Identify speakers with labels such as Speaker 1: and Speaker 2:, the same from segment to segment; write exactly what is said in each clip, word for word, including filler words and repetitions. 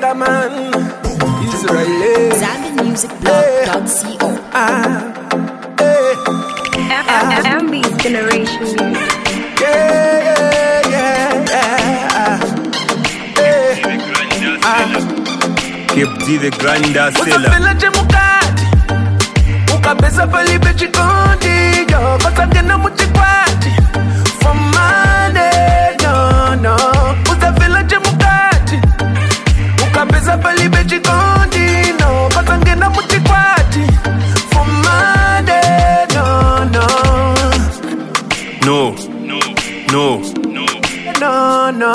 Speaker 1: Mega man, Israeli.
Speaker 2: Zambia Music Blog dot co.
Speaker 1: Ah, eh,
Speaker 3: M B's Generation Music.
Speaker 1: yeah, yeah, yeah, yeah. Eh, ah.
Speaker 4: Keep D the Granda Sela.
Speaker 1: Utafela chemukati ukapesa palibe chikondi yo kosangena muchikwati for money, no, no. Utafela chemukati ukapesa palibe chikondi no kosangena muchikwati for money, no, no.
Speaker 4: No, no, no,
Speaker 1: No, no,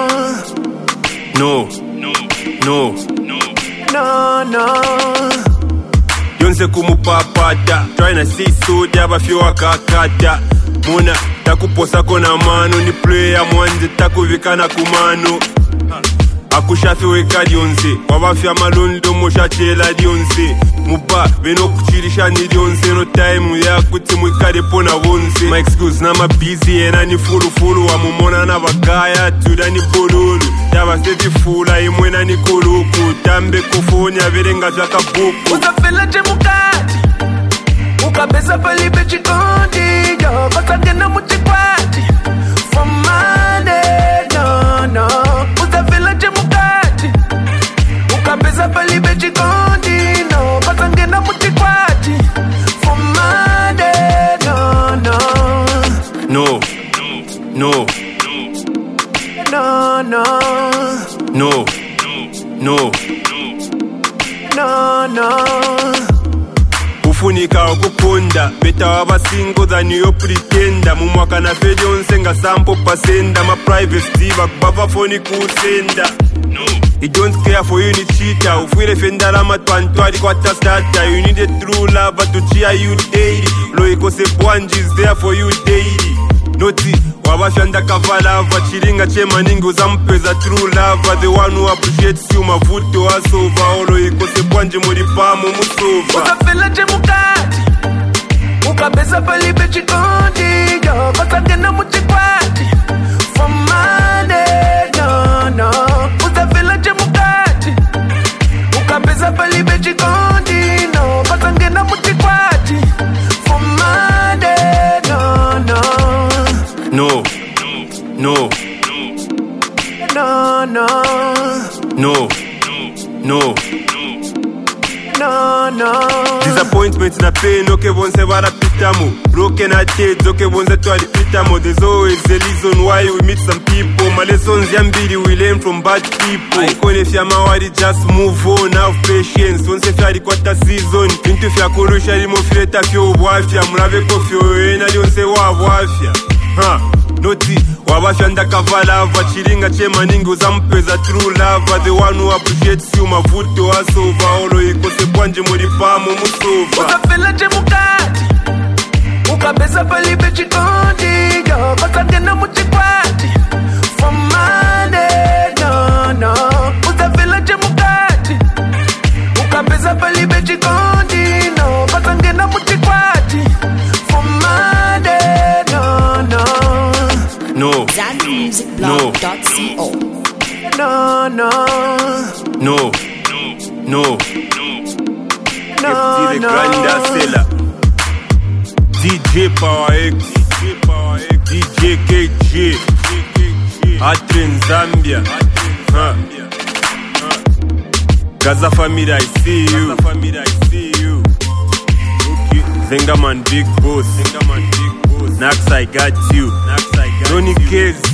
Speaker 4: no, no, no.
Speaker 1: no, no.
Speaker 4: Yonse kumupapata tryna see so dyaba fyo wakakata muna takuposa kona mano ni player mwanje takuvikana kumano akushafi weka lyonse wabafya malondo moshachela lyonse muba beno kuchirisha ni lyonse no time yakuti mwikale pona bonse my excuse na mabizi yena ni fulu fulu wamumona na bagaya tuda ni bolulu yaba seti fula imwena ni kuluku tambe kufunya virenga vyaka buku
Speaker 1: Utafela chemukati ukapesa palibe chikondi yo kosangena muchikwati for money, no, no. Utafela chemukati ukapesa palibe chikondi no kosangena muchikwati for money, no, no.
Speaker 4: no no
Speaker 1: No, no,
Speaker 4: no no
Speaker 1: no, no.
Speaker 4: kufunika okuponda beta wabasingo than yo pretenda mumwaka na fe lyonse nga sample pasenda ma privacy diva kubava phone kusenda no he don't care for you ni cheater ufwile fendala matwantwali kwa tastata you need a true lover to cheer you daily lo ikose bwanji is there for you daily noti wabashanda kavalava chiringa chemaningi uzampeza true lover the one who appreciates you mavuto asova olo ikose bwanji muri pamo musova
Speaker 1: Utafela chemukati ukapesa palibe chikondi yo kosangena muchikwati for money, no, no. Utafela chemukati ukapesa palibe chikondi no kosangena muchikwati for money, no, no.
Speaker 4: no no
Speaker 1: No, no,
Speaker 4: no no
Speaker 1: no, no.
Speaker 4: disappointment na pain okay bonse barapitamo broken hearted okay bonse twalipitamo there's always a reason why we meet some people my lessons yambiri we learn from bad people aikone fya mawari just move on have patience bonse fyari kwata season bintu fyakurusha limo fileta fyo bwafya murave ko fyo ena lyonse wabwafya ha noti wabafya ndakavalava chiringa chemaningi uzampeza true lover the one who appreciates you mavuto asova olo ikose bwanje muri pamo musova
Speaker 1: Utafela chemukati ukapesa palibe chikondi yo kosangena muchikwati for money, no, no. Utafela chemukati ukapesa palibe chikondi no kosangena muchikwati for money, no, no.
Speaker 4: no
Speaker 2: Zambia Music Blog dot co.
Speaker 1: No, no,
Speaker 4: no no
Speaker 1: no,
Speaker 4: the
Speaker 1: no.
Speaker 4: Granda Sela D J Power X D J K J Atren Zambia huh. Gaza family I see you okay. Zengaman Big Boss Nax I got you Ronnie Case